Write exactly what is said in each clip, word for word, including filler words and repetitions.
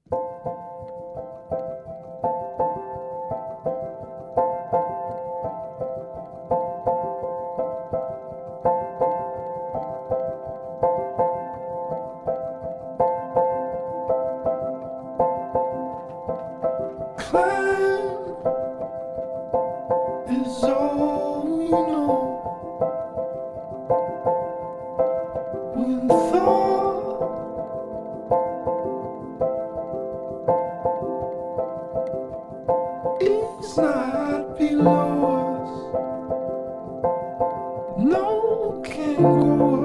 Climb is all you know. When thought is not below us, no can go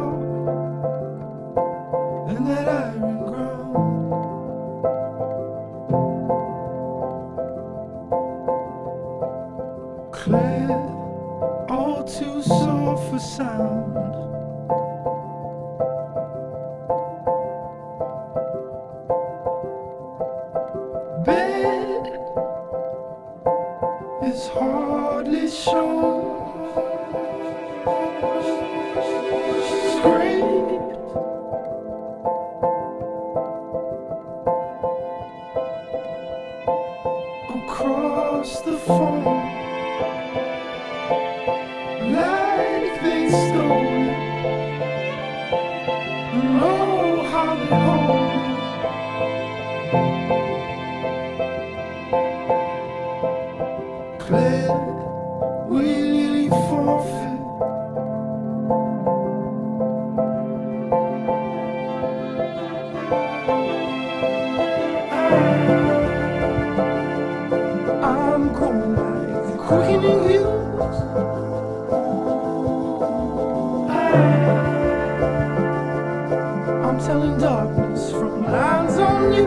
up in that iron ground. Clear, all too soft for sound. Bed is hardly shown. Scraped across the phone like they stole it. And oh, how they hold it. Claire, we nearly forfeit. I'm going like the quickening hills. I'm telling darkness from lines on you.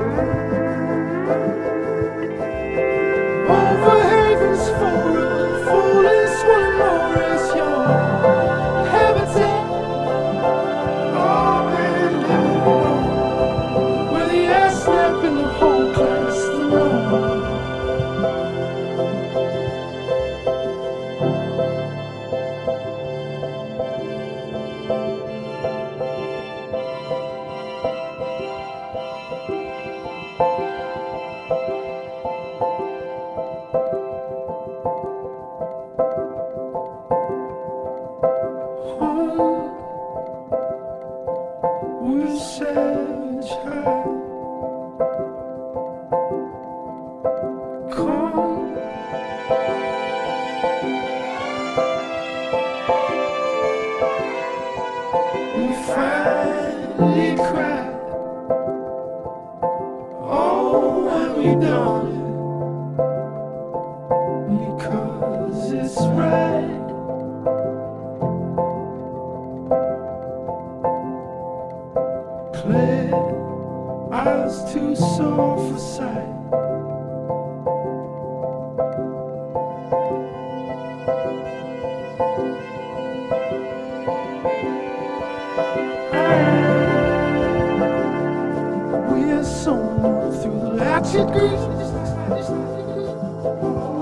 Over havens for a falling swollen more is your habitat. Open down where the air snap in the whole class alone. We're savage high. Come, we finally cry. Oh, and we done it because it's right. Clear, eyes too soft for sight. We are sown through the latchet grease.